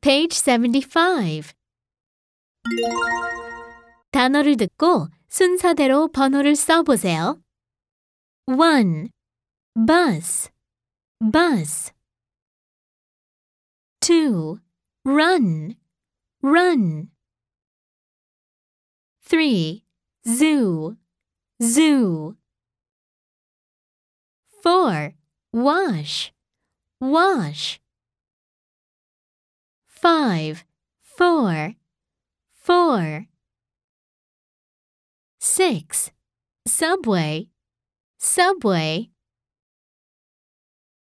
Page 75. 단어를 듣고 순서대로 번호를 써보세요. 1. Bus, bus. 2. Run, run. 3. Zoo, zoo. 4. Wash, wash. 5. Four, four. 6. Subway, subway.